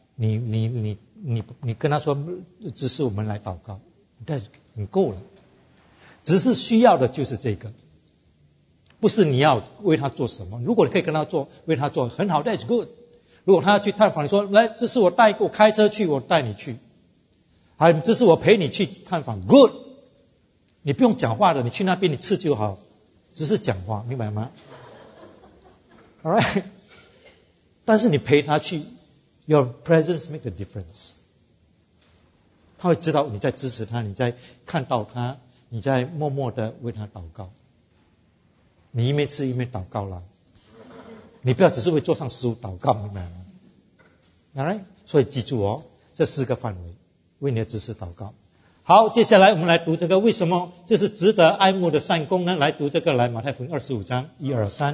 跟他说只是我们来祷告，但你够了。只是需要的就是这个，不是你要为他做什么。如果你可以跟他做，为他做很好， that's good。 如果他要去探访，你说来，这是我开车去，我带你去，还这是我陪你去探访 good。 你不用讲话的，你去那边你吃就好，只是讲话，明白吗？ Alright， 但是你陪他去， your presence make a difference。 他会知道你在支持他，你在看到他，你在默默的为他祷告。你一面吃一面祷告啦，你不要只是为桌上食物祷告，明白吗？ Alright， 所以记住这4个范围。 为你的执事祷告。好，接下来我们来读这个为什么这是值得爱慕的善功呢？来读这个，来马太福音25章1、2、3。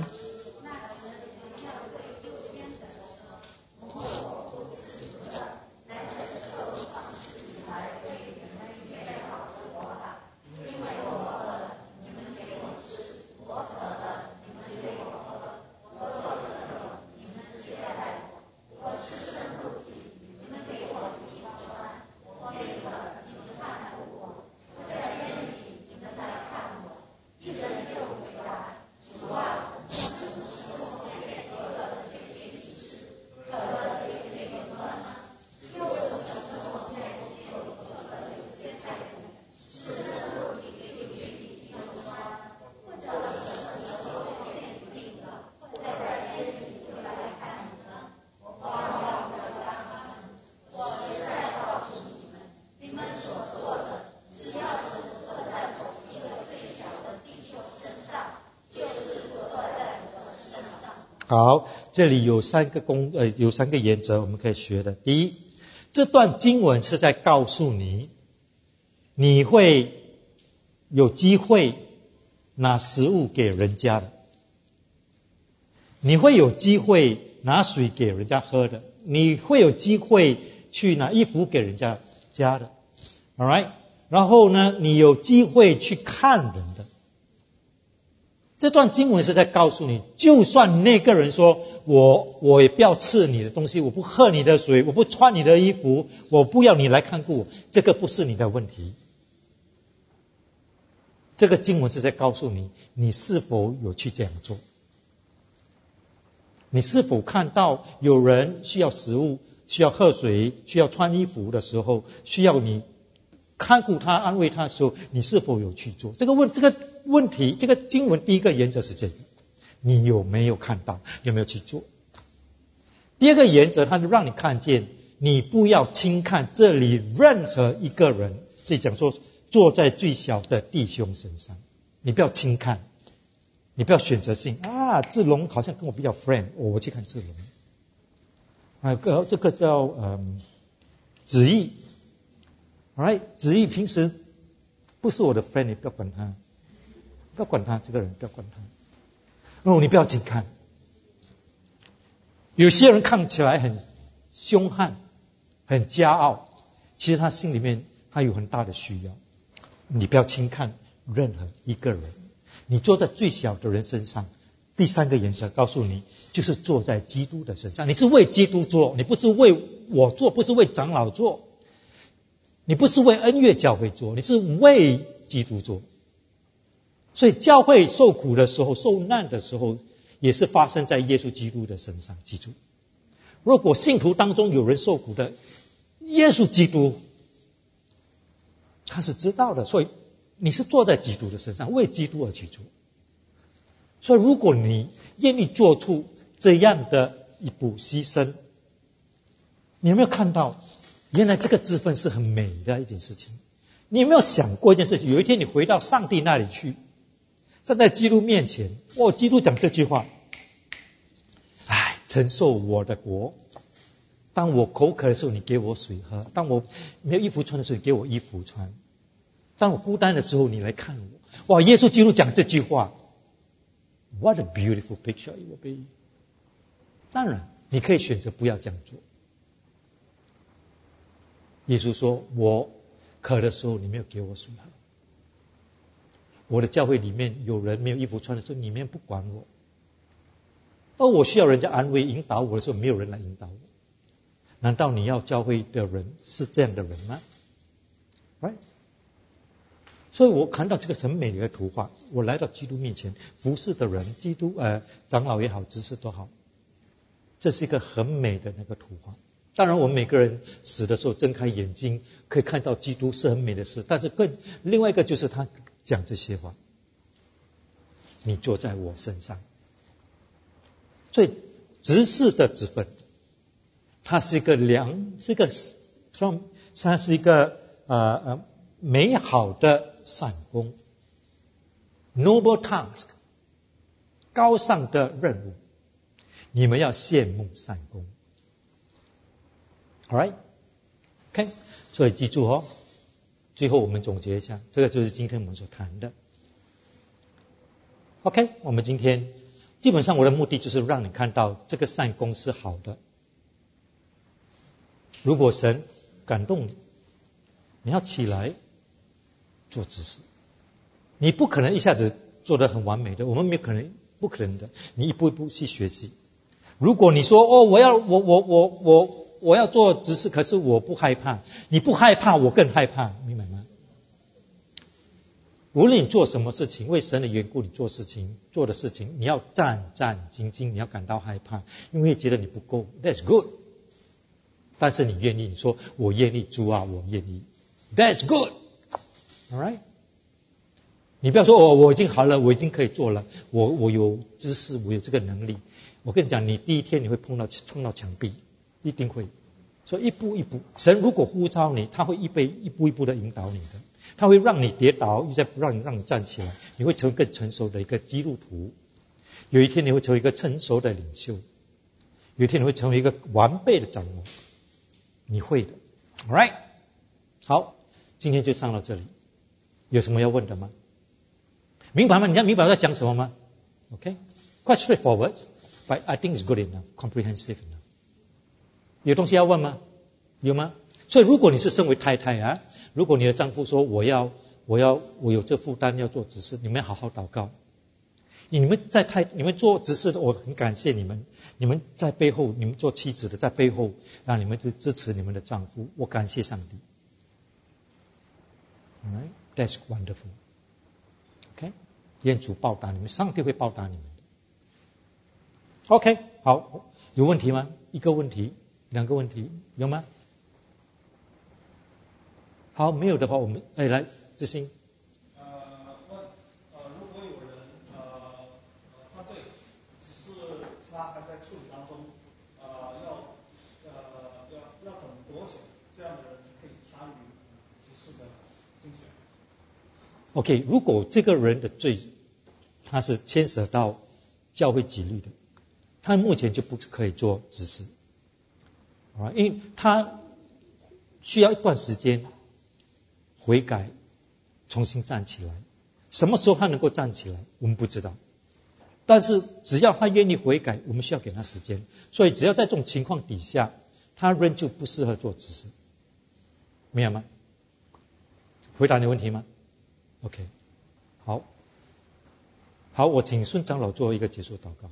好，这里有三个原则我们可以学的。第一，这段经文是在告诉你，你会有机会拿食物给人家的，你会有机会拿水给人家喝的，你会有机会去拿衣服给人家加的 ，alright？ 然后呢，你有机会去看人的。这段经文是在告诉你，就算那个人说我也不要吃你的东西，我不喝你的水，我不穿你的衣服，我不要你来看顾我，这个不是你的问题。这个经文是在告诉你，你是否有去这样做，你是否看到有人需要食物，需要喝水，需要穿衣服的时候，需要你看顾他安慰他的时候，你是否有去做。这个问题，这个经文第一个原则是这个，你有没有看到，有没有去做。第二个原则，它就让你看见，你不要轻看这里任何一个人，所以讲说坐在最小的弟兄身上，你不要轻看，你不要选择性志龙好像跟我比较 friend，我去看志龙。这个叫子毅，alright， 子毅平时不是我的 friend， 你不要管他。不要管他，这个人不要管他。你不要紧看。有些人看起来很凶悍，很骄傲，其实他心里面他有很大的需要。你不要轻看任何一个人。你坐在最小的人身上，第三个原则告诉你，就是坐在基督的身上。你是为基督做，你不是为我做，不是为长老做，你不是为恩乐教会做，你是为基督做。所以教会受苦的时候，受难的时候，也是发生在耶稣基督的身上。记住，如果信徒当中有人受苦的，耶稣基督他是知道的，所以你是坐在基督的身上，为基督而去做。所以如果你愿意做出这样的一步牺牲，你有没有看到，原来这个职分是很美的一件事情。你有没有想过一件事情，有一天你回到上帝那里去，站在基督面前，基督讲这句话，承受我的国，当我口渴的时候你给我水喝，当我没有衣服穿的时候你给我衣服穿，当我孤单的时候你来看我。耶稣基督讲这句话， What a beautiful picture it will be。 当然你可以选择不要这样做。耶稣说，我渴的时候你没有给我水喝，我的教会里面有人没有衣服穿的时候，你们不管我。而我需要人家安慰引导我的时候，没有人来引导我。难道你要教会的人是这样的人吗？ Right？ 所以我看到这个很美的一个图画，我来到基督面前服侍的人，基督长老也好，执事都好，这是一个很美的那个图画。当然我们每个人死的时候睁开眼睛可以看到基督是很美的事，但是另外一个就是他讲这些话，你坐在我身上。所以执事的职分，它是一个它是一个美好的善功 ，noble task， 高尚的任务，你们要羡慕善功。All right， OK， 所以记住哦，最后我们总结一下，这个就是今天我们所谈的。OK， 我们今天基本上我的目的就是让你看到这个善功是好的。如果神感动你，你要起来做执事。你不可能一下子做得很完美的，我们不可能的。你一步一步去学习。如果你说我要做执事，可是我不害怕，你不害怕，我更害怕，明白吗？无论你做什么事情，为神的缘故，你做的事情，你要战战兢兢，你要感到害怕，因为觉得你不够 ，That's good。但是你愿意，你说我愿意，主啊，我愿意 ，That's good。All right。你不要说我已经好了，我已经可以做了，我有知识，我有这个能力。我跟你讲，你第一天你会冲到墙壁，一定会。所以一步一步，神如果呼召你，他会一步一步的引导你的，他会让你跌倒，又再不让你站起来，你会成为更成熟的一个基督徒。有一天你会成为一个成熟的领袖，有一天你会成为一个完备的长老，你会的。All right， 好，今天就上到这里，有什么要问的吗？明白吗？你要明白我在讲什么吗 ？OK， quite straightforward, but I think it's good enough, comprehensive enough. 有东西要问吗？有吗？所以如果你是身为太太啊，如果你的丈夫说我有这负担要做执事，你们好好祷告。你们做执事的，我很感谢你们。你们在背后，你们做妻子的在背后，让你们支持你们的丈夫，我感谢上帝。Alright, that's wonderful. OK， 愿主报答你们，上帝会报答你们的。OK， 好，有问题吗？一个问题，两个问题，有吗？好，没有的话，我们来志兴。 如果有人犯罪，只是他还在处理当中，要等多久，这样的人可以参与执事的竞选 ？OK， 如果这个人的罪，他是牵涉到教会纪律的，他目前就不可以做执事，因为他需要一段时间悔改，重新站起来。什么时候他能够站起来，我们不知道。但是只要他愿意悔改，我们需要给他时间。所以只要在这种情况底下，他仍旧不适合做执事，明白吗？回答你的问题吗 ？OK， 好，我请孙长老做一个结束祷告。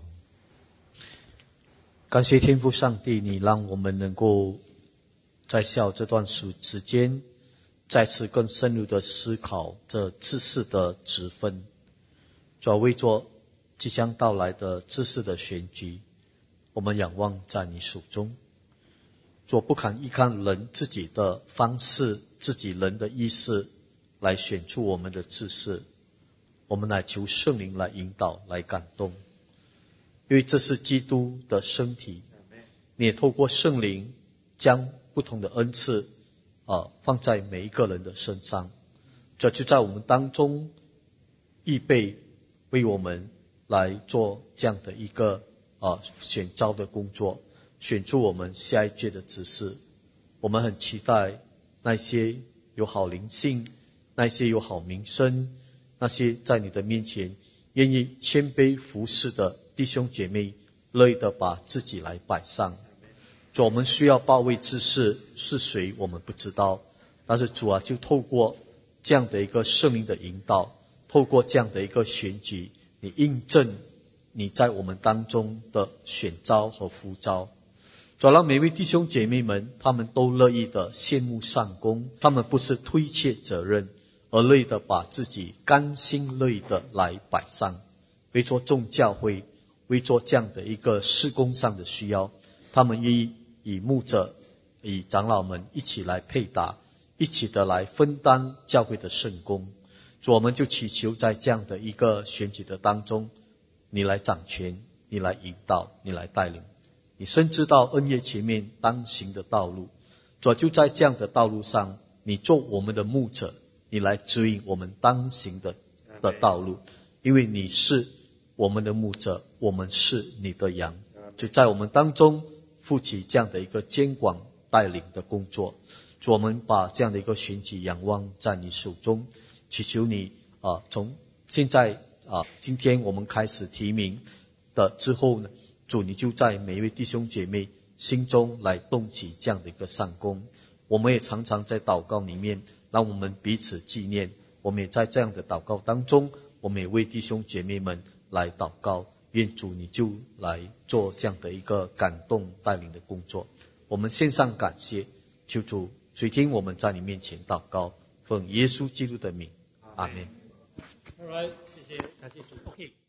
感谢天父上帝，你让我们能够在下这段时间再次更深入的思考这知识的职分，主为着即将到来的知识的选举，我们仰望在你手中。主不肯依靠人自己的方式，自己人的意识来选出我们的知识，我们来求圣灵来引导，来感动，因为这是基督的身体，你也透过圣灵将不同的恩赐放在每一个人的身上，这就在我们当中预备为我们来做这样的一个选召的工作，选出我们下一届的执事。我们很期待那些有好灵性，那些有好名声，那些在你的面前愿意谦卑服侍的弟兄姐妹，乐意的把自己来摆上。主，我们需要报位之士是谁我们不知道，但是主啊，就透过这样的一个圣灵的引导，透过这样的一个选举，你印证你在我们当中的选召和呼召。主，让每位弟兄姐妹们他们都乐意的羡慕上功，他们不是推卸责任，而乐意的把自己甘心乐意的来摆上，为做众教会，为做这样的一个事工上的需要，他们愿意以牧者以长老们一起来配搭，一起的来分担教会的圣工。主，我们就祈求在这样的一个选举的当中，你来掌权，你来引导，你来带领，你深知道恩业前面当行的道路。主，就在这样的道路上，你做我们的牧者，你来指引我们当行的道路，因为你是我们的牧者，我们是你的羊，就在我们当中负起这样的一个监管带领的工作。 主，我们把这样的一个寻求仰望在你手中，祈求你从现在今天我们开始提名的之后呢，主你就在每一位弟兄姐妹心中来动起这样的一个善功。我们也常常在祷告里面让我们彼此纪念，我们也在这样的祷告当中，我们也为弟兄姐妹们来祷告，愿主你就来做这样的一个感动带领的工作。我们献上感谢，求主垂听我们在你面前祷告，奉耶稣基督的名，阿们。 Alright，谢谢，感谢主。OK。